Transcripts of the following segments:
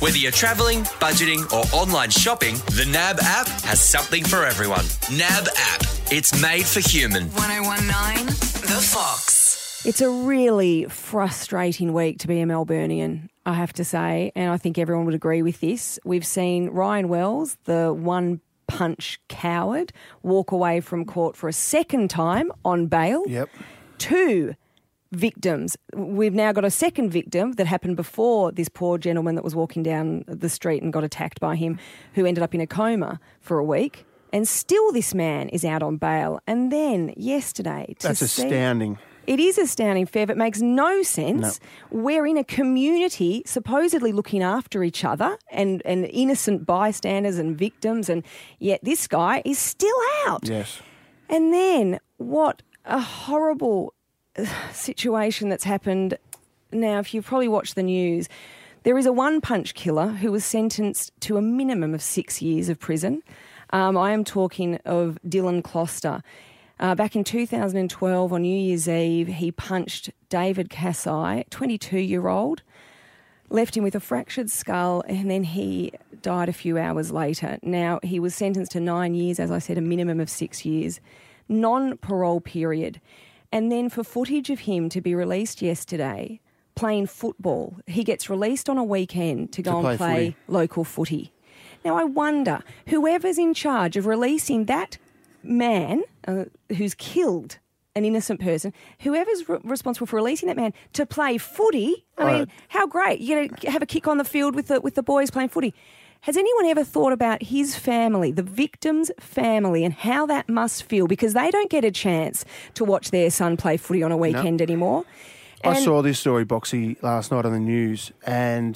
Whether you're travelling, budgeting or online shopping, the NAB app has something for everyone. NAB app. It's made for human. 1019 The Fox. It's a really frustrating week to be a Melburnian, I have to say, and I think everyone would agree with this. We've seen Ryan Wells, the one-punch coward, walk away from court for a second time on bail. Yep. 2 victims. We've now got a second victim that happened before this poor gentleman that was walking down the street and got attacked by him, who ended up in a coma for a week. And still this man is out on bail. And then yesterday... That's astounding. It is astounding, Fev. It makes no sense. No. We're in a community supposedly looking after each other and innocent bystanders and victims, and yet this guy is still out. Yes. And then what a horrible situation that's happened. Now, if you've probably watched the news, there is a one-punch killer who was sentenced to a minimum of 6 years of prison. I am talking of Dylan Closter. Back in 2012, on New Year's Eve, he punched David Kasai, 22-year-old, left him with a fractured skull, and then he died a few hours later. Now, he was sentenced to 9 years, as I said, a minimum of 6 years, non-parole period. And then for footage of him to be released yesterday playing football, he gets released on a weekend to go and play local footy. Now, I wonder, whoever's in charge of releasing that man who's killed an innocent person, whoever's responsible for releasing that man to play footy, I mean, how great. You're going to have a kick on the field with the boys playing footy. Has anyone ever thought about his family, the victim's family, and how that must feel? Because they don't get a chance to watch their son play footy on a weekend anymore. And I saw this story, Boxy, last night on the news, and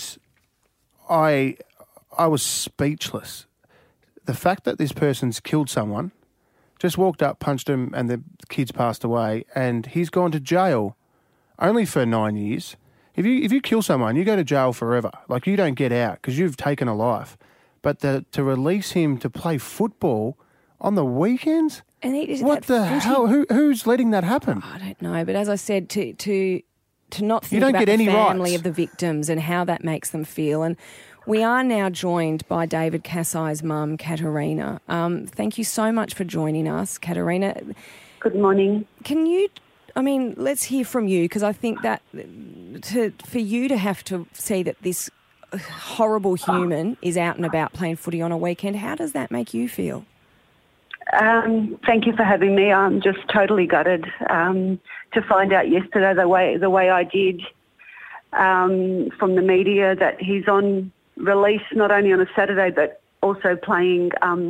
I was speechless. The fact that this person's killed someone, just walked up, punched him, and the kid's passed away, and he's gone to jail only for 9 years. If you kill someone, you go to jail forever. Like, you don't get out because you've taken a life. But to release him to play football on the weekends? And what the hell? Who's letting that happen? I don't know. But as I said, to not think you don't about get any the family rights of the victims and how that makes them feel. And we are now joined by David Kasai's mum, Katerina. Thank you so much for joining us, Katerina. Good morning. Can you... I mean, let's hear from you, because I think that for you to have to see that this horrible human is out and about playing footy on a weekend, how does that make you feel? Thank you for having me. I'm just totally gutted to find out yesterday the way I did from the media that he's on release not only on a Saturday but also playing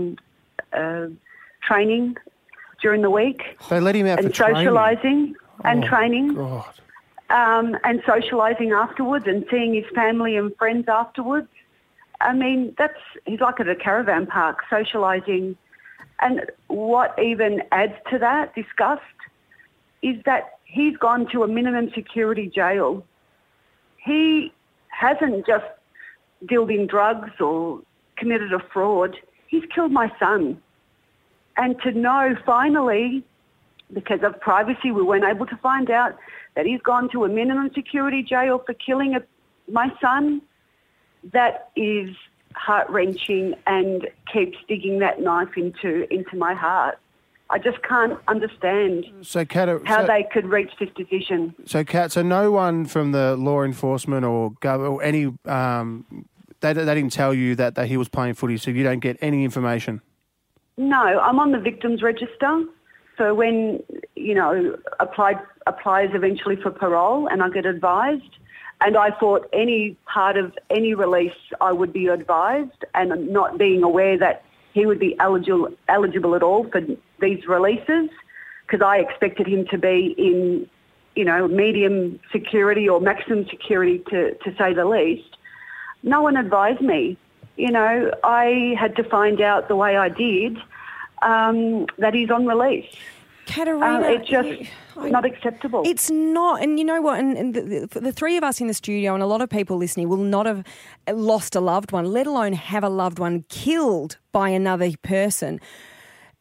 training during the week. They let him out for training. Socialising and training. God. And socialising afterwards and seeing his family and friends afterwards. I mean, he's like at a caravan park, socialising. And what even adds to that disgust is that he's gone to a minimum security jail. He hasn't just dealt in drugs or committed a fraud. He's killed my son. And to know finally, because of privacy, we weren't able to find out that he's gone to a minimum security jail for killing my son, that is heart-wrenching and keeps digging that knife into my heart. I just can't understand how they could reach this decision. So, Kat, no one from the law enforcement or any, they didn't tell you that he was playing footy, so you don't get any information? No, I'm on the victims register. So when, applies eventually for parole and I get advised, and I thought any part of any release I would be advised, and not being aware that he would be eligible at all for these releases, because I expected him to be in, medium security or maximum security to say the least. No one advised me. I had to find out the way I did that he's on release. Katerina, it's just not acceptable. It's not. And you know what? And the three of us in the studio and a lot of people listening will not have lost a loved one, let alone have a loved one killed by another person.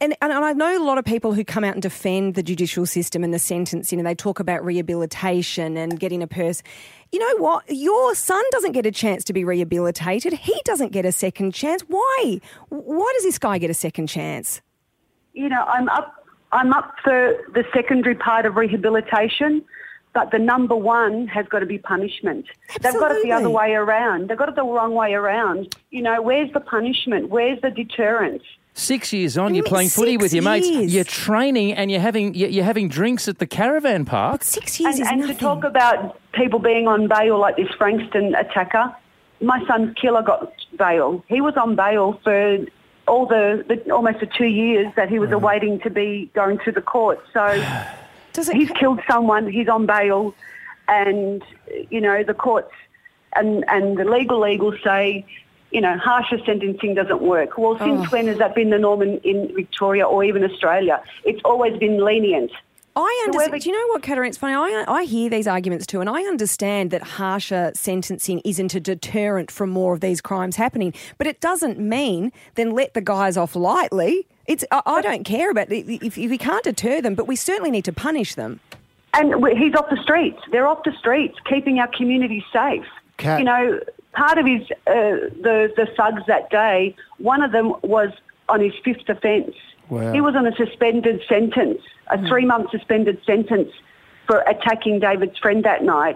And I know a lot of people who come out and defend the judicial system and the sentencing, and they talk about rehabilitation and getting a person. You know what? Your son doesn't get a chance to be rehabilitated. He doesn't get a second chance. Why? Why does this guy get a second chance? You know, I'm up for the secondary part of rehabilitation, but the number one has got to be punishment. Absolutely. They've got it the other way around. They've got it the wrong way around. You know, where's the punishment? Where's the deterrence? 6 years on, you're playing footy with your mates. years. You're training and you're having drinks at the caravan park. But 6 years is And nothing. to talk about people being on bail like this Frankston attacker, my son's killer got bail. He was on bail for all the almost the 2 years that he was awaiting to be going through the court. So he's killed someone, he's on bail, and, you know, the courts and the legal say, you know, harsher sentencing doesn't work. Well, since when has that been the norm in Victoria or even Australia? It's always been lenient. I understand. Do you know what, Katarina? It's funny. I hear these arguments too, and I understand that harsher sentencing isn't a deterrent from more of these crimes happening. But it doesn't mean then let the guys off lightly. I don't care about if we can't deter them, but we certainly need to punish them. And he's off the streets. They're off the streets, keeping our community safe. Kat. You know, part of his the thugs that day, one of them was on his fifth offence. Wow. He was on a suspended sentence, a 3-month suspended sentence for attacking David's friend that night,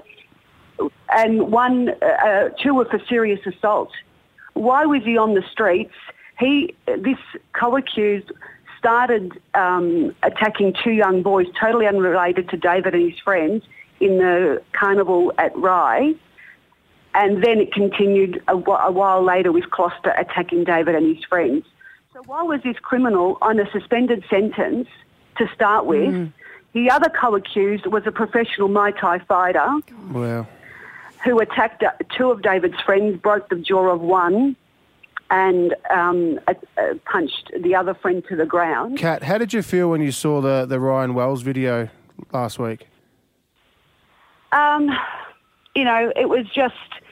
and two were for serious assault. Why was he on the streets? This co-accused started attacking 2 young boys, totally unrelated to David and his friends, in the carnival at Rye. And then it continued a while later with Gloucester attacking David and his friends. So why was this criminal on a suspended sentence to start with? The other co-accused was a professional Muay Thai fighter Wow. who attacked 2 of David's friends, broke the jaw of one, and punched the other friend to the ground. Kat, how did you feel when you saw the Ryan Wells video last week? You know, it was just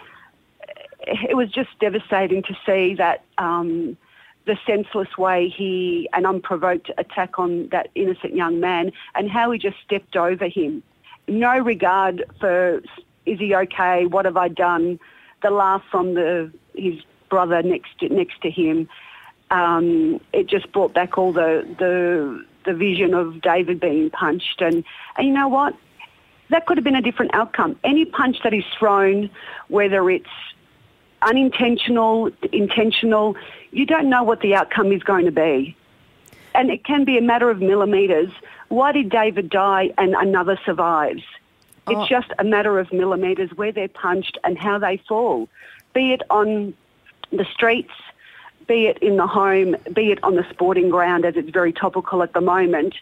devastating to see that the senseless way an unprovoked attack on that innocent young man, and how he just stepped over him. No regard for, is he okay? What have I done? The laugh from his brother next to him. It just brought back all the vision of David being punched, and you know what? That could have been a different outcome. Any punch that is thrown, whether it's unintentional, intentional, you don't know what the outcome is going to be. And it can be a matter of millimetres. Why did David die and another survives? It's just a matter of millimetres where they're punched and how they fall, be it on the streets, be it in the home, be it on the sporting ground, as it's very topical at the moment.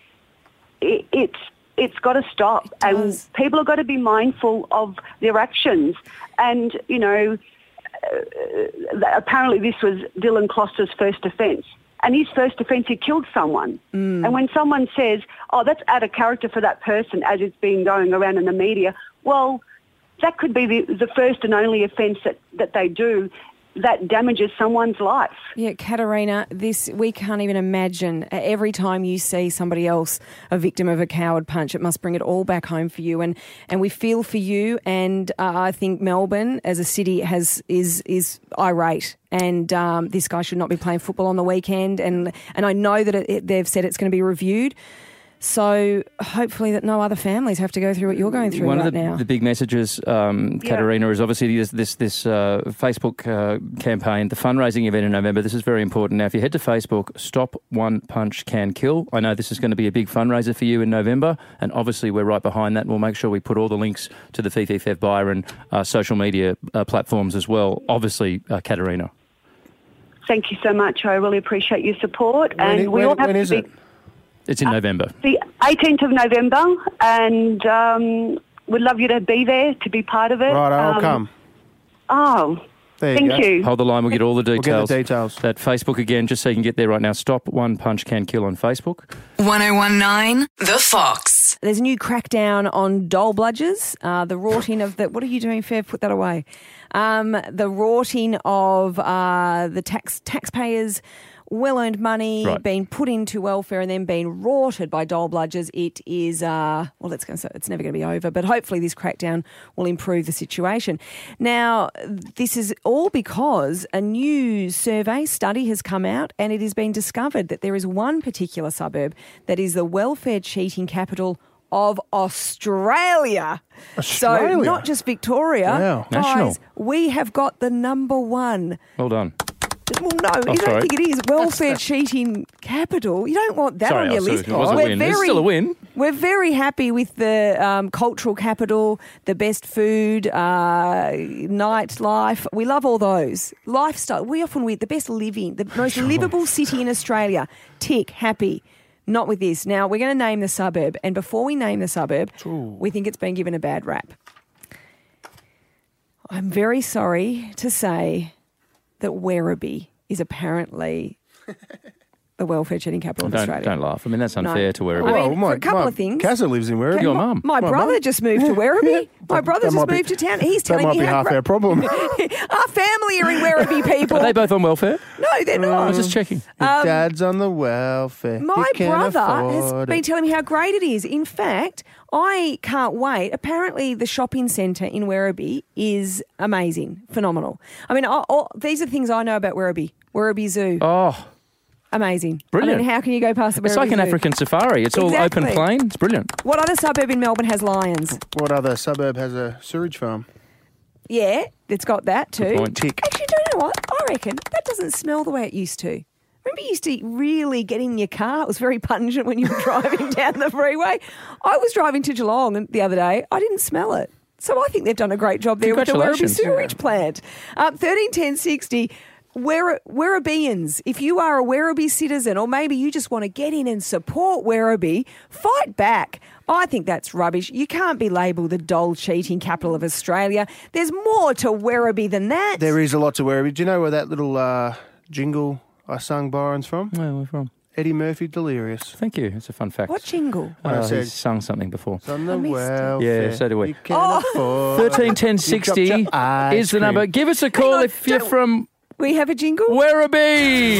It's got to stop, and people have got to be mindful of their actions. And, you know, apparently this was Dylan Gloucester's first offence. And his first offence, he killed someone. And when someone says, oh, that's out of character for that person, as it's been going around in the media, well, that could be the first and only offence that they do that damages someone's life. Yeah, Katarina, we can't even imagine. Every time you see somebody else a victim of a coward punch, it must bring it all back home for you. And we feel for you. And I think Melbourne, as a city, is irate. And this guy should not be playing football on the weekend. And I know that they've said it's going to be reviewed. So hopefully that no other families have to go through what you're going through right now. One of the big messages, Katarina, is obviously this Facebook campaign, the fundraising event in November. This is very important. Now, if you head to Facebook, Stop One Punch Can Kill. I know this is going to be a big fundraiser for you in November, and obviously we're right behind that. We'll make sure we put all the links to the Fifi Fev Byron social media platforms as well. Obviously, Katarina. Thank you so much. I really appreciate your support. When is it? It's in November. The 18th of November, and we'd love you to be there, to be part of it. Right, I'll come. Oh, thank you. Hold the line, we'll get all the details. We'll get the details. That Facebook again, just so you can get there right now. Stop One Punch Can Kill on Facebook. 1019 The Fox. There's a new crackdown on dole bludgers. The rorting of the... What are you doing, Fev? Put that away. The rorting of the taxpayers' well-earned money Right. being put into welfare and then being rorted by dole bludgers. It is, it's never going to be over, but hopefully this crackdown will improve the situation. Now, this is all because a new survey study has come out and it has been discovered that there is one particular suburb that is the welfare cheating capital of Australia. Australia? So not just Victoria. Wow. Guys, National. we have got the number one. Well done. Well, no, you don't sorry. think it is welfare cheating capital. You don't want that Sorry, on your Elsa, list. it was a win. It's still a win. We're very happy with the cultural capital, the best food, nightlife. We love all those. Lifestyle. We the best living, the most livable city in Australia. Tick, happy. Not with this. Now, we're going to name the suburb. And before we name the suburb, we think it's been given a bad rap. I'm very sorry to say that Werribee is apparently the welfare cheating capital of Australia. Don't laugh. I mean, that's unfair to Werribee. I mean, for a couple of things. Casa lives in Werribee. Your mum. My brother mum. just moved to Werribee. My brother That just might be- moved to town. He's That telling might me be how half our problem. our family are in Werribee, people. Are they both on welfare? No, they're I not. was just checking. Your dad's on the welfare. My You can't brother has afford been it. telling me how great it is. In fact, I can't wait. Apparently, the shopping centre in Werribee is amazing, phenomenal. I mean, these are things I know about Werribee. Werribee Zoo, Oh, amazing. Brilliant. I mean, how can you go past the Werribee it's like an Zoo? African safari. It's all Exactly. open plain. It's brilliant. What other suburb in Melbourne has lions? What other suburb has a sewage farm? Yeah, it's got that too. Good point. Tick. Actually, do you know what? I reckon that doesn't smell the way it used to. Remember you used to really get in your car? It was very pungent when you were driving down the freeway. I was driving to Geelong the other day. I didn't smell it. So I think they've done a great job there with the Werribee Congratulations. sewage plant. 131060. Werribeans, if you are a Werribee citizen or maybe you just want to get in and support Werribee, fight back. I think that's rubbish. You can't be labelled the dole cheating capital of Australia. There's more to Werribee than that. There is a lot to Werribee. Do you know where that little jingle I sung Byron's from? Where are we from? Eddie Murphy, Delirious. Thank you. It's a fun fact. What jingle? I said- He's sung something before. It's on the I missed it. welfare. Yeah, so do we. You can't afford it. 131060 You dropped your ice is the number. cream. Give us a call on, if you're don't- from We have a jingle? Werribee.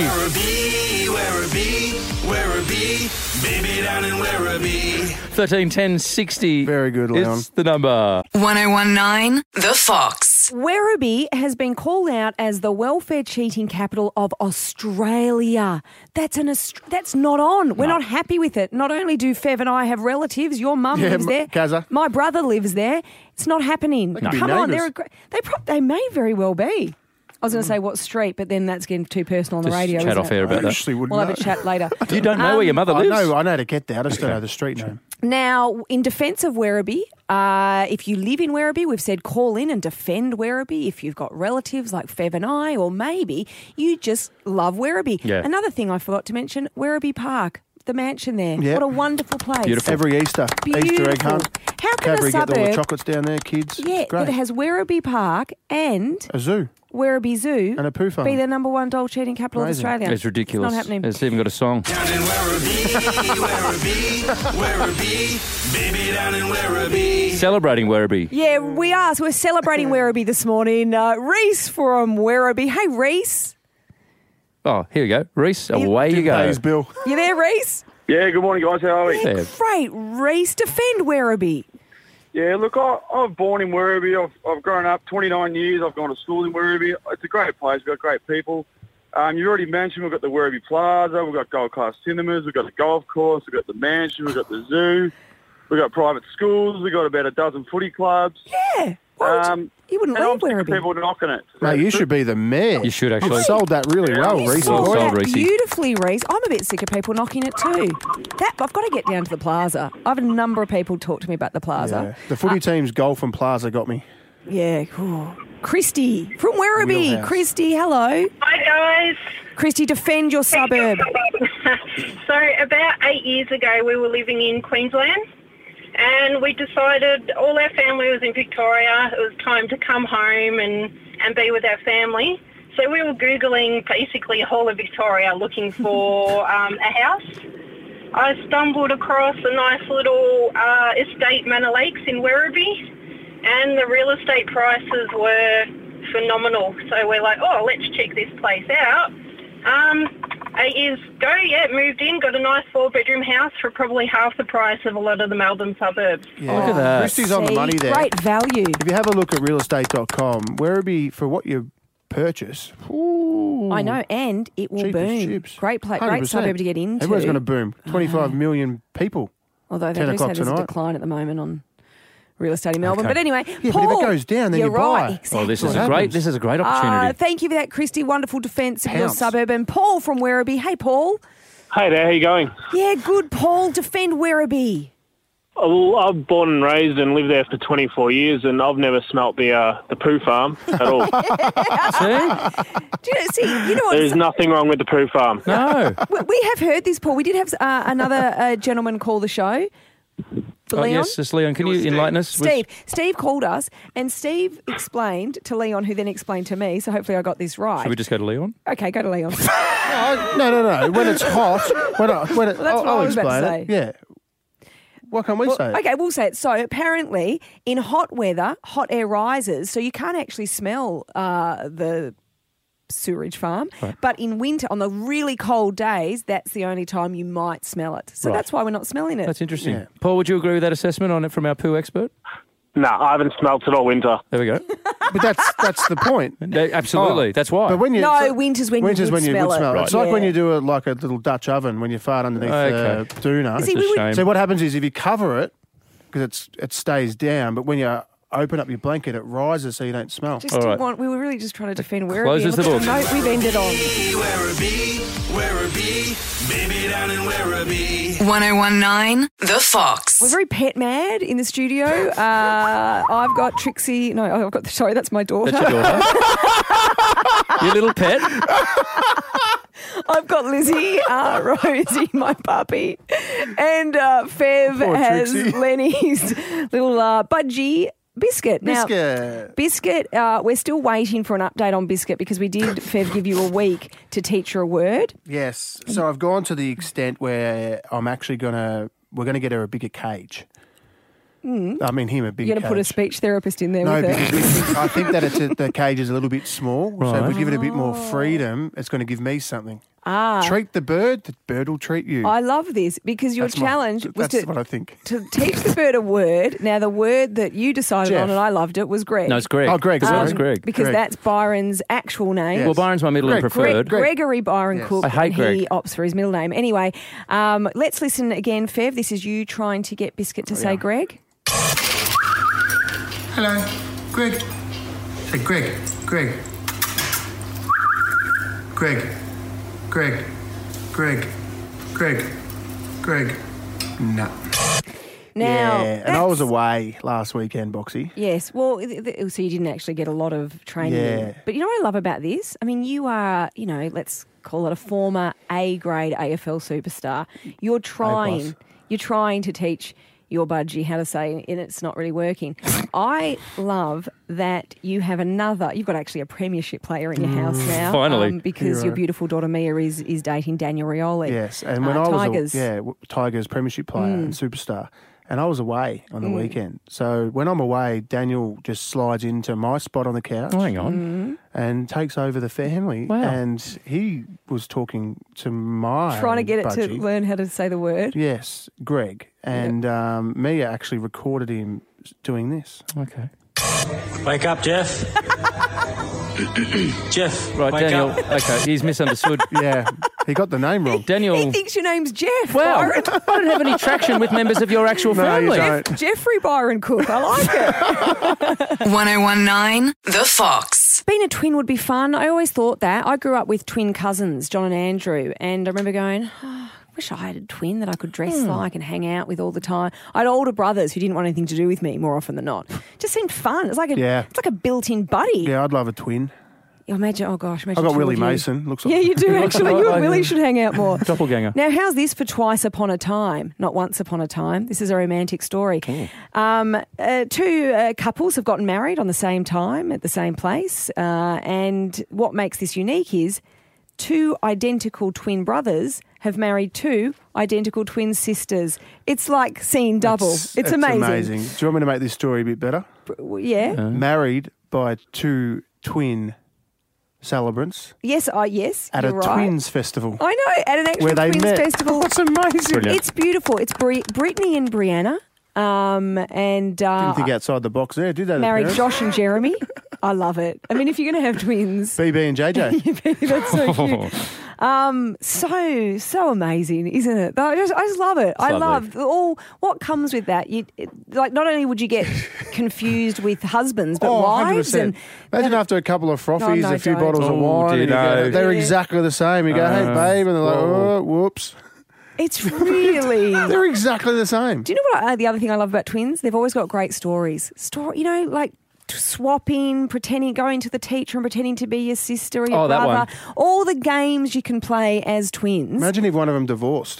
Werribee, baby down in Werribee. 131060 Very good, Leon. is the number. 1019 The Fox. Werribee has been called out as the welfare cheating capital of Australia. That's not on. We're not happy with it. Not only do Fev and I have relatives, your mum Yeah, lives there. Kazza. My brother lives there. It's not happening. could be Come on, neighbours. they may very well be. I was going to say what street, but then that's getting too personal on the Just radio. chat isn't off it? air I about that. actually wouldn't We'll have know. a chat later. You don't know where your mother I lives? know how to get there. I just don't know the street name. Now, in defence of Werribee, if you live in Werribee, we've said call in and defend Werribee if you've got relatives like Fev and I, or maybe you just love Werribee. Yeah. Another thing I forgot to mention, Werribee Park, the mansion there. Yep. What a wonderful place. Beautiful. Every Easter, Easter egg Beautiful. hunt. How can Cadbury a get all the suburb chocolates down there, kids. yeah, It's great. that has Werribee Park and A zoo Werribee Zoo and a poo farm. be the number one dole cheating capital Amazing. of Australia? It's ridiculous. It's not happening. It's even got a song. Down in Werribee, baby down in Werribee. Celebrating Werribee. Yeah, we are. So we're celebrating Werribee this morning. Reese from Werribee. Hey, Reese. Oh, here we go. Reese, away you Didn't pay go. his bill. You there, Reese? Yeah, good morning, guys. How are we? Yeah. Great, Reese. Defend Werribee. Yeah, look, I'm born in Werribee. I've grown up 29 years. I've gone to school in Werribee. It's a great place. We've got great people. You already mentioned we've got the Werribee Plaza. We've got Gold Class Cinemas. We've got the golf course. We've got the mansion. We've got the zoo. We've got private schools. We've got about a dozen footy clubs. Yeah. Why would you wouldn't And leave I'm sick of Werribee. people knocking it. Mate, you should be the mayor. You should actually. You've sold that really well, You Reese. Well sold sold, that Reese. beautifully, Reese. I'm a bit sick of people knocking it too. I've got to get down to the plaza. I've had a number of people talk to me about the plaza. Yeah. The footy team's golf and plaza got me. Yeah. Ooh. Christy from Werribee. Wheelhouse. Christy, hello. Hi guys. Christy, defend your suburb. So about 8 years ago we were living in Queensland and we decided all our family was in Victoria. It was time to come home and be with our family. So we were Googling basically a whole of Victoria looking for a house. I stumbled across a nice little estate, Manor Lakes in Werribee, and the real estate prices were phenomenal. So we're like, oh, let's check this place out. 8 years ago, moved in, got a nice 4-bedroom house for probably half the price of a lot of the Melbourne suburbs. Yeah. Look at that. Christy's on the money there. Great value. If you have a look at realestate.com, Werribee, for what you purchase, ooh, I know, and it will cheap as boom. chips. Great 100%. suburb to get into. Everyone's going to boom. 25 million people. Although they 10 do say o'clock there's a tonight. decline at the moment on real estate in Melbourne. Okay. But anyway, Yeah, Paul, but if it goes down, then you're you buy. right. Exactly. Oh, this is What a great. happens? This is a great opportunity. Thank you for that, Christy. Wonderful defence of your Pounce. suburb. And Paul from Werribee. Hey, Paul. Hey there, how you going? Yeah, good, Paul. Defend Werribee. Well, I'm born and raised and lived there for 24 years, and I've never smelt the poo farm at all. You know what? There's nothing wrong with the poo farm. No. We have heard this, Paul. We did have another gentleman call the show. For Leon. Yes, Leon. Can you enlighten us? Steve called us, and Steve explained to Leon, who then explained to me. So hopefully I got this right. Should we just go to Leon? Okay, go to Leon. No. When it's hot, that's what I'll I was about to explain it. Yeah. Why can't we say it? Okay, we'll say it. So apparently, in hot weather, hot air rises, so you can't actually smell the sewerage farm. Right. But in winter, on the really cold days, that's the only time you might smell it. So Right. that's why we're not smelling it. That's interesting. Yeah. Paul, would you agree with that assessment on it from our poo expert? No, I haven't smelt it all winter. There we go. But that's the point. Absolutely. Oh. That's why. But when you No, winter's when you would smell it. It's Right. like when Yeah. you do it like a little Dutch oven when you fart underneath Okay. the doona. See, It's a shame. So what happens is if you cover it, because it stays down, but when you open up your blanket, it rises so you don't smell. Just All didn't right. want, we were really just trying to defend Werribee. closes the Look at book. note we've ended on. Werribee, baby down in Werribee. 1019 The Fox. We're very pet mad in the studio. I've got Trixie. No, I've got. Sorry, that's my daughter. That's your daughter. Your little pet. I've got Lizzie, Rosie, my puppy, and Fev Poor has Trixie. Lenny's little budgie. Biscuit. Biscuit. We're still waiting for an update on Biscuit because we did, Fev, give you a week to teach her a word. Yes. So I've gone to the extent where I'm actually we're going to get her a bigger cage. I mean, him a bigger You're going to put a cage. speech therapist in there No, with because her. I think that the cage is a little bit small. So if Right. we give it a bit more freedom, it's going to give me something. Ah. Treat the bird will treat you. I love this because your That's my- challenge was that's what I think. to teach the bird a word. Now, the word that you decided Jeff. on, and I loved it, was Greg. No, it's Greg. Oh, Greg, As well sorry. as Greg. Because Greg. that's Byron's actual name. Yes. Well, Byron's my middle and Greg. preferred. Gregory Byron Yes. Cook. I hate and Greg. He opts for his middle name. Anyway, let's listen again, Fev. This is you trying to get Biscuit to say Greg. Hello, Greg. Say Greg. No. Now, yeah, and I was that's- away last weekend, Boxy. Yes, well, so you didn't actually get a lot of training in. Yeah. But you know what I love about this? I mean, you are, let's call it a former A-grade AFL superstar. You're trying to teach your budgie how to say, and it's not really working. I love that you've got actually a premiership player in your house now. Finally. Because You're your right. beautiful daughter Mia is dating Daniel Rioli. Yes, and when I was Tigers. Tigers premiership player and superstar, and I was away on the weekend. So when I'm away, Daniel just slides into my spot on the couch Oh, hang on. and takes over the family. Wow. And he was talking to my Trying to get it to budgie. learn how to say the word. Yes, Greg, and Mia actually recorded him doing this. Okay. Wake up, Jeff. Jeff, Right, wake Daniel. up. Okay, he's misunderstood. Yeah, he got the name wrong. Daniel. He thinks your name's Jeff. Wow, Byron. I don't have any traction with members of your actual No, family. you don't. Jeffrey Byron Cook. I like it. 1019 The Fox. Being a twin would be fun. I always thought that. I grew up with twin cousins, John and Andrew, and I remember going, I wish I had a twin that I could dress like and hang out with all the time. I had older brothers who didn't want anything to do with me more often than not. Just seemed fun. It's like a built-in buddy. Yeah, I'd love a twin. Imagine I got two Willie of you. Mason. Looks like Yeah, you do actually. You and Willie should hang out more. Doppelganger. Now, how's this for Twice Upon a Time, not Once Upon a Time? This is a romantic story. Two couples have gotten married on the same time at the same place, and what makes this unique is two identical twin brothers have married two identical twin sisters. It's like seeing double. It's amazing. Do you want me to make this story a bit better? Yeah. Married by two twin celebrants Yes, yes, at you're a right. twins festival. I know, at an actual Where they twins met. festival. That's amazing. Brilliant. It's beautiful. It's Brittany and Brianna. And Didn't think outside the box there, did they? the married parents? Josh and Jeremy. I love it. I mean, if you're going to have twins, BB and JJ. that's so cute. So amazing, isn't it? I just love it. I lovely. love all what comes with that. Like, not only would you get confused with husbands, but wives 100%. and Imagine after a couple of frothies, No, a few don't. bottles of Oh, wine, and you Dino. go, they're exactly the same. You go, hey, babe, and they're like, oh, whoops. it's really. They're exactly the same. Do you know what? The other thing I love about twins, they've always got great stories. Like swapping, pretending, going to the teacher and pretending to be your sister or your Oh, that brother. one. All the games you can play as twins. Imagine if one of them divorced.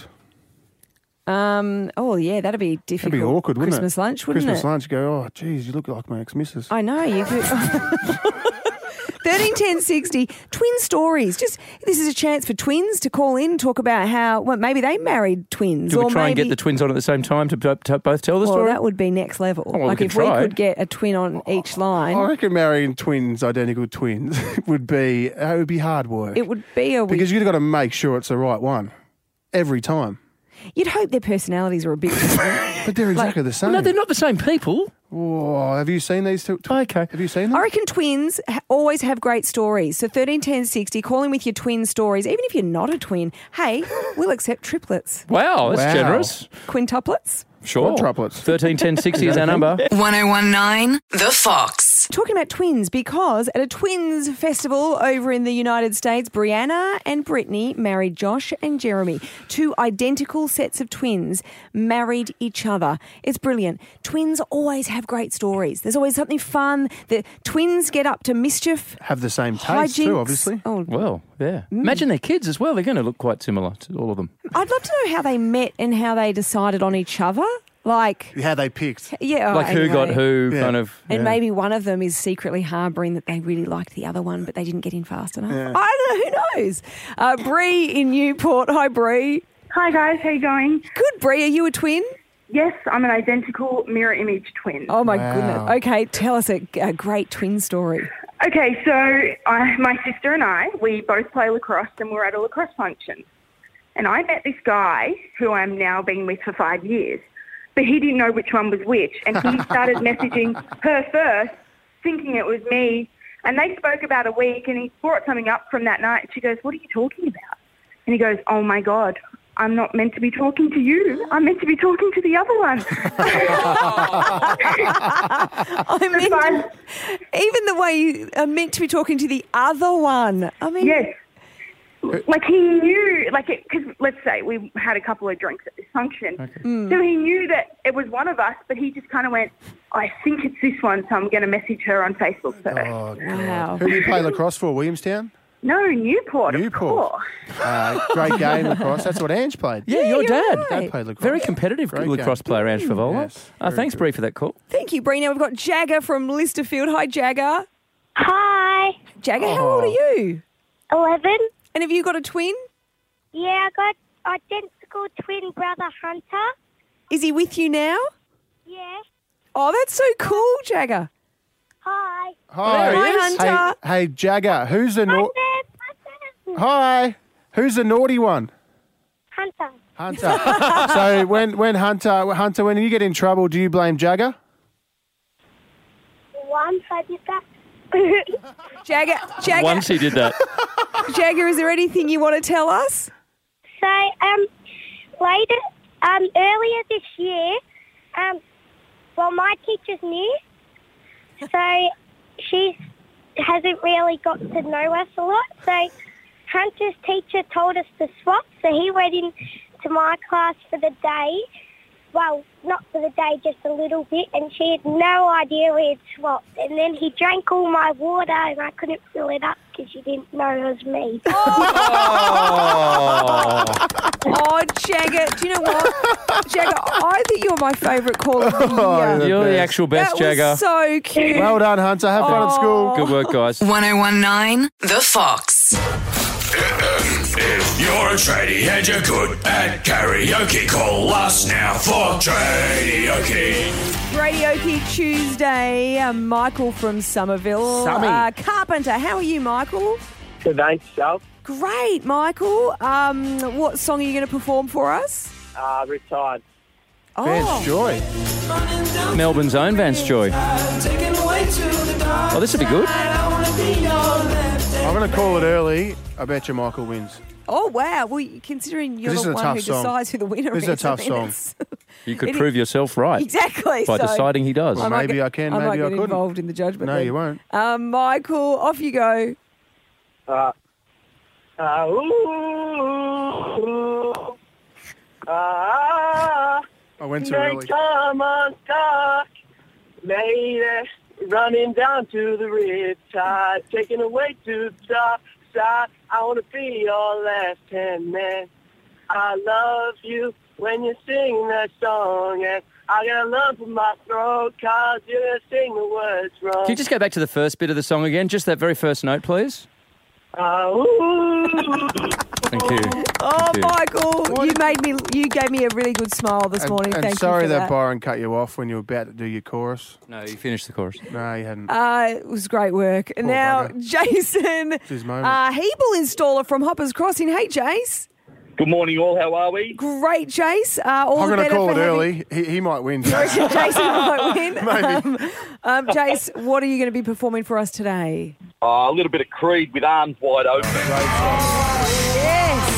Oh yeah, that'd be difficult. That'd be awkward, wouldn't Christmas it? lunch, wouldn't Christmas it? lunch, go, oh, geez, you look like my ex-missus. I know you could. 13 10 60 twin stories. Just this is a chance for twins to call in and talk about how maybe they married twins. Do we or try and maybe, get the twins on at the same time to both tell the Well, story? that would be next level. well, we like could if try. we could get a twin on each line, I reckon marrying twins, identical twins, would be hard work. it would be a. because you've got to make sure it's the right one every time. You'd hope their personalities are a bit different. But they're exactly the same. no, they're not the same people. Whoa, have you seen these two? Okay. Have you seen them? I reckon twins always have great stories. So 13 10 60, call in with your twin stories. Even if you're not a twin, hey, we'll accept triplets, Wow, that's Wow. generous. quintuplets. Sure. Quadruplets. 13 10 60 is our number. 1019 The Fox. Talking about twins, because at a twins festival over in the United States, Brianna and Brittany married Josh and Jeremy. Two identical sets of twins married each other. It's brilliant. Twins always have great stories. There's always something fun. The twins get up to mischief. Have the same taste too, hijinks. obviously. Oh, Well, yeah. Imagine their kids as well. They're going to look quite similar to all of them. I'd love to know how they met and how they decided on each other. Like, How they picked. yeah. Like who got anyway. who, Yeah. kind of. And yeah. maybe one of them is secretly harbouring that they really liked the other one, but they didn't get in fast enough. I don't know. Who knows? Bree in Newport. Hi, Bree. Hi guys, how you going? Good, Bree. Are you a twin? Yes, I'm an identical mirror image twin. Oh, my Wow. goodness. Okay, tell us a great twin story. Okay, so my sister and I, we both play lacrosse and we're at a lacrosse function. And I met this guy who I'm now been with for 5 years, but he didn't know which one was which. And he started messaging her first, thinking it was me. And they spoke about a week and he brought something up from that night. She goes, what are you talking about? And he goes, oh my God, I'm not meant to be talking to you. I'm meant to be talking to the other one. Even the way you are meant to be talking to the other one. I mean, Yes. Like he knew, because let's say we had a couple of drinks at this function. So he knew that it was one of us, but he just kind of went, I think it's this one, so I'm going to message her on Facebook first. Oh, God. Wow. Who do you play lacrosse for? Williamstown? No, Newport, of Newport. course. Great game lacrosse. That's what Ange played. Yeah, your you're dad. right. Dad played lacrosse. Very competitive Great lacrosse game. player, Ange Favola. Yes, very Thanks, good. Bree, for that call. Thank you, Bree. Now we've got Jagger from Listerfield. Hi, Jagger. Hi, Jagger, how old are you? 11. And have you got a twin? Yeah, I got identical twin brother Hunter. Is he with you now? Yeah. Oh, that's so cool, Jagger. Hi. Hi. Hi, Hunter. Hey, Jagger, who's the Hi. Who's the naughty one? Hunter. Hunter. So when Hunter, when you get in trouble, do you blame Jagger? Once I did that. Jagger, Once he did that. Jagger, is there anything you want to tell us? So, earlier this year, my teacher's new, so she hasn't really got to know us a lot. So Hunter's teacher told us to swap, so he went into my class for the day. Well, not for the day, just a little bit, and she had no idea we had swapped. And then he drank all my water, and I couldn't fill it up because she didn't know it was me. Oh, Jagger, do you know what? Jagger, I think you're my favourite caller of the year. You're the actual best, That Jagger. was so cute. Well done, Hunter. Have fun at school. Good work, guys. 1019 The Fox. If you're a tradie and you're good at karaoke, call us now for karaoke. Karaoke Tuesday. Michael from Somerville. Sammy. Carpenter, how are you, Michael? Good, thanks, yourself. Great, Michael. What song are you going to perform for us? Riptide. Vance Joy. Melbourne's own Vance Joy. Oh, this would be good. I'm going to call it early. I bet you Michael wins. Oh, wow. Well, considering you're This the is a one tough who song. decides who the winner This is. is a tough I mean, song. it's- You could It prove yourself right. Exactly. By so deciding he does. Well, might maybe get- I can, I might maybe I get couldn't. involved in the judgment. No, then. you won't. Michael, off you go. I went too Next early. time I'm stuck, lady, running down to the riptide, taking away to the top side. I want to be your left-hand man. I love you when you sing that song, and I got a lump in my throat 'cause you're gonna sing the words wrong. Can you just go back to the first bit of the song again? Just that very first note, please. Thank you. Oh, Thank you. Michael, you gave me a really good smile this morning. And Thank sorry you for that that. Byron cut you off when you were about to do your chorus. No, you finished the chorus. No, you hadn't. It was great work. And now, Jason, It's his moment. Hebel installer from Hoppers Crossing. Hey, Jace. Good morning, all. How are we? Great, Jace. All I'm the going to better call for it having- early. He might win. Jason might win. Maybe. Jace, what are you going to be performing for us today? A little bit of Creed with Arms Wide Open. Yes.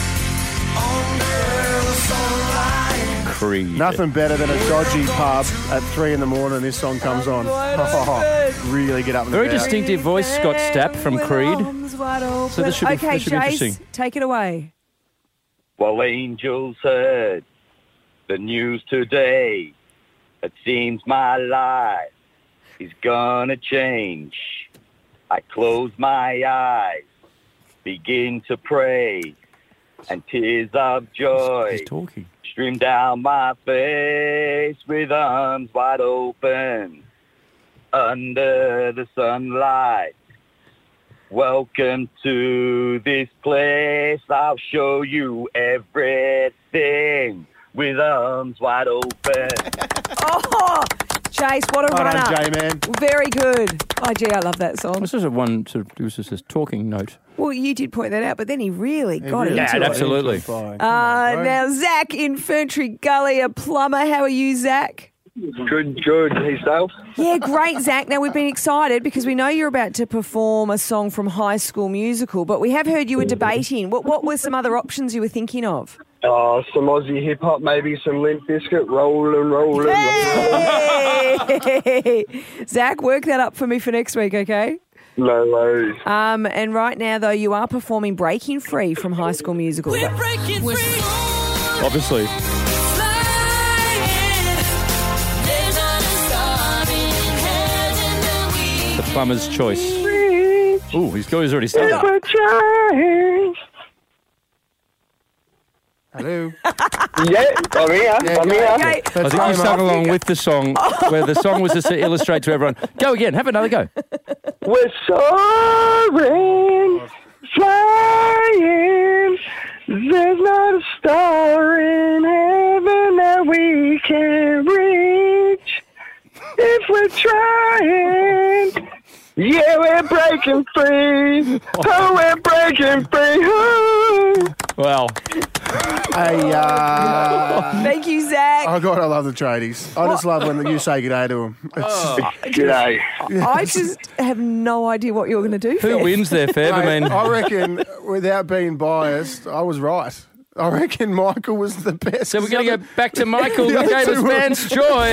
Creed. Nothing better than a dodgy pub at 3 a.m. This song comes on. Really get up and Very about. distinctive voice, Scott Stapp from Creed. So this should be, Okay, this should be Jace, interesting. take it away. Well, angels heard the news today. It seems my life is gonna change. I close my eyes, begin to pray, and tears of joy He's talking. stream down my face with arms wide open under the sunlight. Welcome to this place. I'll show you everything with arms wide open. Oh, Jace, what a Well done, runner. J-Man. Very good. Oh, gee, I love that song. This is it was just a talking note. Well, you did point that out, but then he really got really into did. it. Absolutely. Now, Zach in Ferntree Gully, a plumber. How are you, Zach? Good. Yourself? Yeah, great, Zach. Now, we've been excited because we know you're about to perform a song from High School Musical, but we have heard you were debating. What were some other options you were thinking of? Some Aussie hip hop, maybe some Limp Bizkit, rollin'. Hey! Zach, work that up for me for next week, okay? No worries. And right now, though, you are performing Breaking Free from High School Musical. Obviously. The plumber's choice. Ooh, he's already started. Hello. Yeah, I'm here. I'm here. Okay. I think you sung along with the song, where the song was to illustrate to everyone. Go again, have another go. We're soaring, flying. There's not a star in heaven that we can reach if we're trying. Yeah, we're breaking free. Oh, we're breaking free. Oh. Wow. Thank you, Zach. Oh, God, I love the tradies. I just love when you say g'day to them. G'day. I just have no idea what you're going to do. Who Fev. wins there, Fev? I mean, I reckon, without being biased, I was right. I reckon Michael was the best. so we're going to go back to Michael, The who other gave us two were- Vance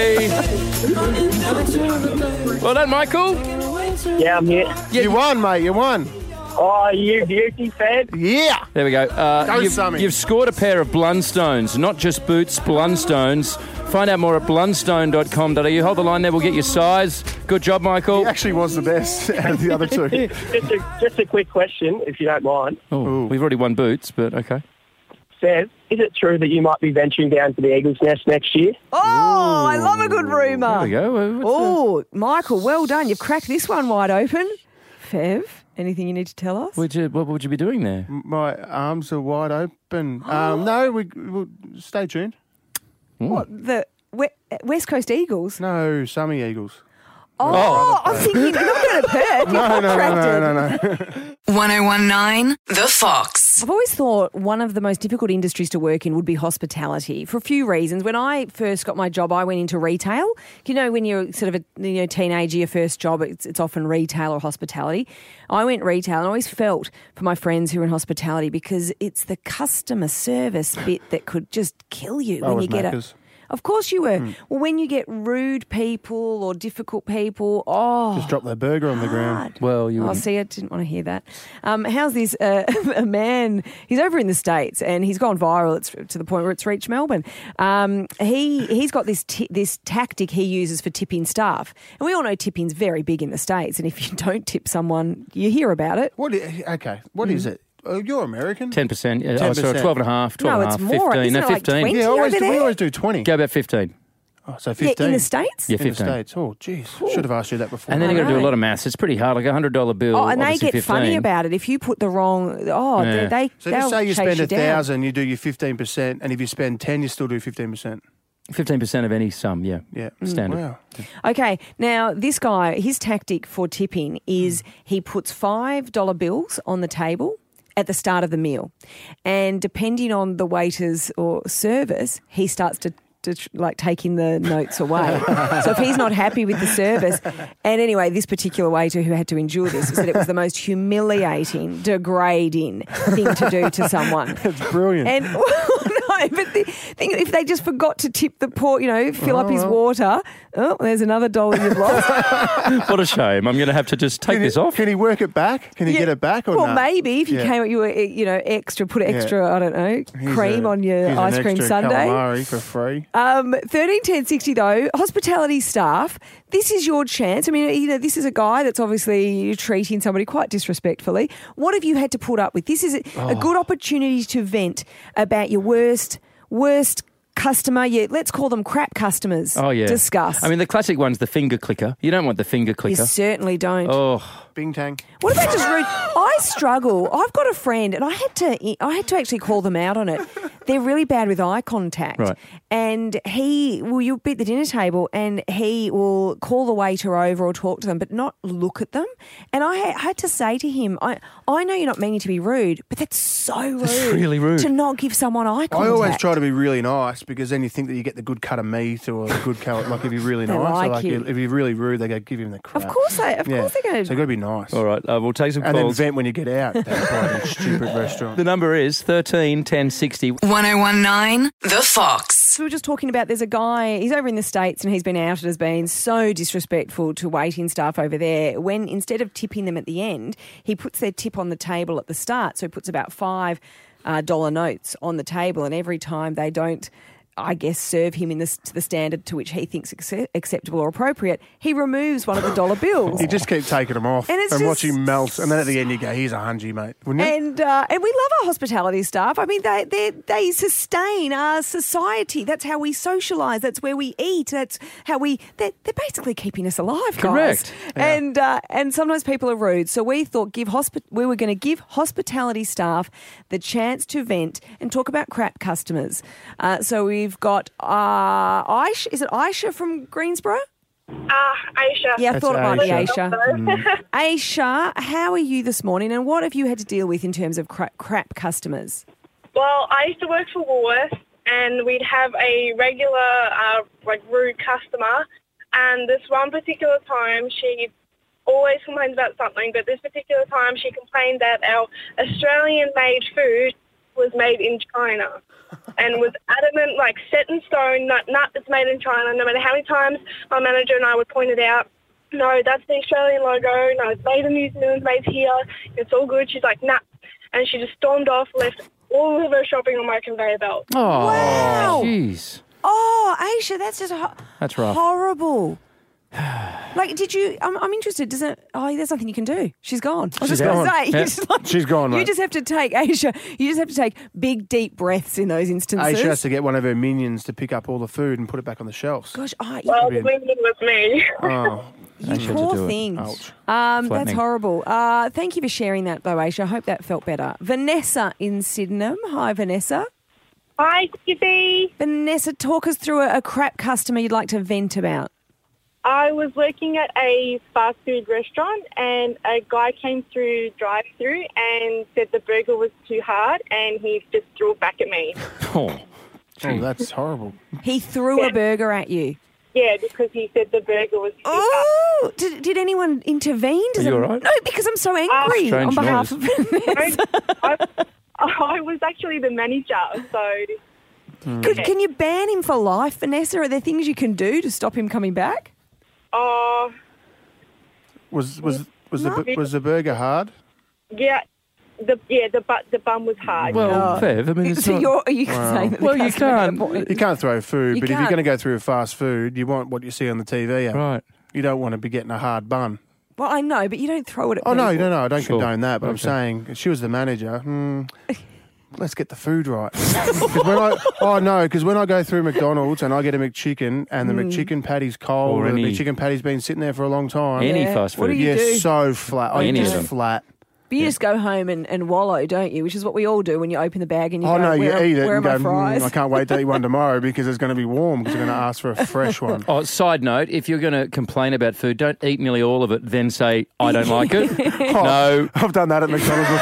Joy. Well done, Michael. Yeah, I'm here. You won, mate. You won. Oh, you beauty fan. Yeah. There we go. Go, Sammy. You've scored a pair of Blundstones, not just boots, Blundstones. Find out more at blundstone.com.au. Hold the line there, we'll get your size. Good job, Michael. He actually was the best out of the other two. Just a quick question, if you don't mind. Oh, we've already won boots, but okay. Says, is it true that you might be venturing down to the Eagles Nest next year? Oh, I love a good rumour. There we go. Oh, Michael, well done. You've cracked this one wide open. Fev, anything you need to tell us? What would you be doing there? My arms are wide open. No, we'll stay tuned. What, the West Coast Eagles? No, Summy Eagles. Oh, I'm thinking, you're not going I've heard. No. 1019 The Fox. I've always thought one of the most difficult industries to work in would be hospitality for a few reasons. When I first got my job, I went into retail. You know, when you're sort of a teenager, your first job, it's often retail or hospitality. I went retail and I always felt for my friends who were in hospitality because it's the customer service bit that could just kill you when you get Macca's. Of course you were. Well, when you get rude people or difficult people, Just drop their burger on the ground. Well, you Oh, wouldn't. see, I didn't want to hear that. How's this? A man, he's over in the States and he's gone viral. It's to the point where it's reached Melbourne. He's got this tactic he uses for tipping staff. And we all know tipping's very big in the States. And if you don't tip someone, you hear about it. What is it? You're American? 10%. Yeah. 10%. Oh, sorry, 12.5, 12.5, No, it's more. 15. Isn't No, it like 15. 20 Yeah, over there? we always do 20. Go about 15. Oh, so 15. Yeah, in the States? Yeah, In the 15. States. Oh, geez. Should have asked you that before. And then you've got to do a know. lot of maths. It's pretty hard, like a $100 bill. Oh, and they obviously get 15. funny about it. If you put the wrong... Oh, Yeah. they So they'll just say you chase spend you down. 1,000, you do your 15%, and if you spend 10, you still do 15%. 15% of any sum, yeah. Yeah. Standard. Wow. Okay, now this guy, his tactic for tipping is he puts $5 bills on the table at the start of the meal. And depending on the waiter's or service, he starts to like taking the notes away. So if he's not happy with the service, and anyway, this particular waiter who had to endure this said it was the most humiliating, degrading thing to do to someone. That's brilliant. And no, but the thing, if they just forgot to tip the poor, fill up his water, there's another $1 you've lost. What a shame. I'm going to have to just take this off. Can he work it back? Can he get it back or Well, not? maybe if you Yeah. came, you were, extra, put extra, Yeah. I don't know, cream on your Here's ice an cream extra sundae. calamari for free. 131060 though, hospitality staff, this is your chance. I mean, this is a guy that's obviously treating somebody quite disrespectfully. What have you had to put up with? This is a good opportunity to vent about your worst customer. Let's call them crap customers. Oh, yeah. Discuss. I mean, the classic one's the finger clicker. You don't want the finger you clicker. certainly don't. Oh, Bing tang. What about just rude? I struggle. I've got a friend, and I had to actually call them out on it. They're really bad with eye contact. Right. And you'll be at the dinner table, and he will call the waiter over or talk to them, but not look at them. And I had to say to him, I know you're not meaning to be rude, but that's so rude. That's really rude. To not give someone eye contact. I always try to be really nice because then you think that you get the good cut of meat or the good cut, like if you're really They nice. like or like you. if you're really rude, they go give him the crap. Of course they're going So to. you've got to be nice. all right. We'll take some And then calls. vent when you get out. That bloody stupid restaurant. The number is 131060. 1019 The Fox. We were just talking about there's a guy, he's over in the States and he's been outed as being so disrespectful to waiting staff over there when instead of tipping them at the end, he puts their tip on the table at the start. So he puts about $5 notes on the table, and every time they don't, I guess, serve him to the standard to which he thinks acceptable or appropriate, he removes one of the $1 bills. You just keep taking them off And and, it's just- watch him melt. And then at the end you go, here's $100, mate. Wouldn't you? And we love our hospitality staff. I mean, they sustain our society. That's how we socialise. That's where we eat. That's how they're basically keeping us alive, guys. Correct. And sometimes people are rude. So we thought we were going to give hospitality staff the chance to vent and talk about crap customers. So we've got Aisha. Is it Aisha from Greensboro? Aisha. Yeah, I That's thought it might be Aisha. Aisha. Aisha, how are you this morning, and what have you had to deal with in terms of crap customers? Well, I used to work for Woolworths, and we'd have a regular, rude customer. And this one particular time, she always complains about something, but this particular time she complained that our Australian-made food was made in China. And was adamant, set in stone, nut that's made in China. No matter how many times my manager and I would point it out, no, that's the Australian logo. No, it's made in New Zealand, made here. It's all good. She's like, nah. And she just stormed off, left all of her shopping on my conveyor belt. Oh, Wow. jeez. Oh, Aisha, that's just That's rough. horrible. Did you? I'm interested. Does it? Oh, there's nothing you can do. She's gone. I was She's just going to gone. say, Yeah. She's gone, You mate. just have to take Aisha. You just have to take big, deep breaths in those instances. Aisha has to get one of her minions to pick up all the food and put it back on the shelves. Gosh, Well, the minion was me. Oh, you poor thing. Ouch. That's Flattening. horrible. Thank you for sharing that, though, Aisha. I hope that felt better. Vanessa in Sydenham. Hi, Vanessa. Hi, Gibby. Vanessa, talk us through a crap customer you'd like to vent about. I was working at a fast food restaurant and a guy came through drive-through and said the burger was too hard and he just threw it back at me. Oh, that's horrible. He threw a burger at you? Yeah, because he said the burger was too Oh, did anyone intervene? Are you all right? No, because I'm so angry on behalf of I was actually the manager, so... Can you ban him for life, Vanessa? Are there things you can do to stop him coming back? Was the burger hard? Yeah, the bun was hard. Well, Fev, I mean, it's So not... are you saying that the customer had a point? You can't throw food, You but if you're can't. going to go through fast food, you want what you see on the TV. Right. You don't want to be getting a hard bun. Well, I know, but you don't throw it at Oh, people. no, I don't Sure. condone that, but I'm Okay. saying if she was the manager, let's get the food right. Because when I go through McDonald's and I get a McChicken and the McChicken patty's cold Or or the any- McChicken patty's been sitting there for a long time. Any fast food. What do you You're do? so flat. Any I'm of just them. flat. But you just go home and wallow, don't you? Which is what we all do when you open the bag and you Oh, go, no, you where, eat it where and are go, my fries? I can't wait to eat one tomorrow because it's going to be warm because they're going to ask for a fresh one. Oh, side note, if you're going to complain about food, don't eat nearly all of it, then say, I don't like it. No. I've done that at McDonald's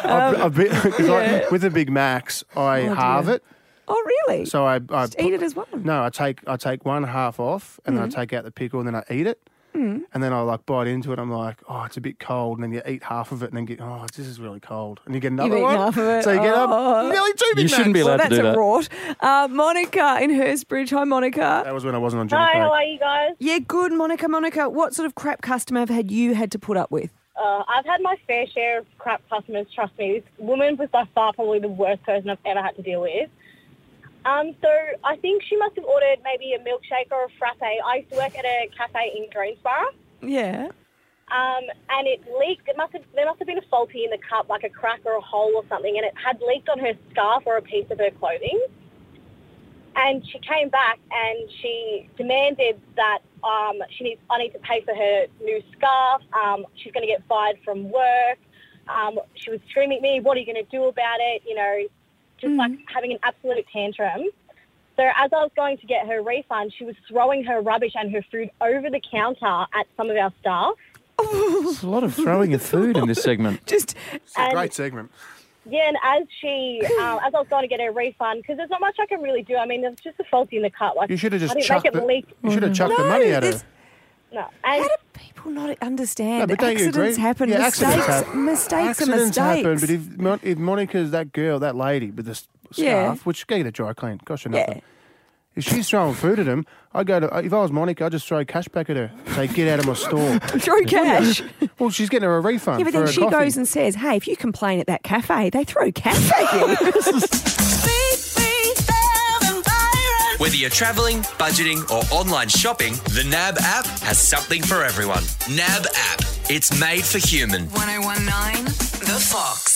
before. With the Big Macs, I halve it. Oh, really? So I Just eat it as one. No, I take one half off and then I take out the pickle and then I eat it. Mm. And then I bite into it. I'm like, oh, it's a bit cold. And then you eat half of it and then get, oh, this is really cold. And you get another You've one. eaten half of it. So you get Oh. up nearly 2 Big You shouldn't be Macs. allowed Well, to do that's that. a rort. Monica in Hurstbridge. Hi, Monica. That was when I wasn't on Jimmy Hi, Craig. how are you guys? Yeah, good, Monica. Monica, what sort of crap customer have you had to put up with? I've had my fair share of crap customers, trust me. This woman was by far probably the worst person I've ever had to deal with. So I think she must have ordered maybe a milkshake or a frappe. I used to work at a cafe in Greensboro. Yeah. And it leaked. There must have been a faulty in the cup, like a crack or a hole or something, and it had leaked on her scarf or a piece of her clothing. And she came back and she demanded that I need to pay for her new scarf. She's going to get fired from work. She was screaming at me, what are you going to do about it? You know, just like having an absolute tantrum. So as I was going to get her refund, she was throwing her rubbish and her food over the counter at some of our staff. There's a lot of throwing of food in this segment. Just It's a great segment. Yeah, and as I was going to get her refund, because there's not much I can really do. I mean, there's just a faulty in the cup. Like, You should have just I didn't chucked make it the, leak. you should have chucked the money at her. No. And How do people not understand? No, but don't you Accidents agree? happen. Yeah, mistakes, accidents happen. mistakes Accidents are happen, mistakes. but if Monica's that girl, that lady with the scarf, Yeah. which get a dry clean, gosh, or nothing. If she's throwing food at him, if I was Monica, I'd just throw cash back at her. Say, get out of my store. Throw cash? Well, she's getting her a refund. Yeah, but for then her she coffee. goes and says, hey, if you complain at that cafe, they throw cash at you. Whether you're travelling, budgeting, or online shopping, the NAB app has something for everyone. NAB app. It's made for human. 1019 The Fox.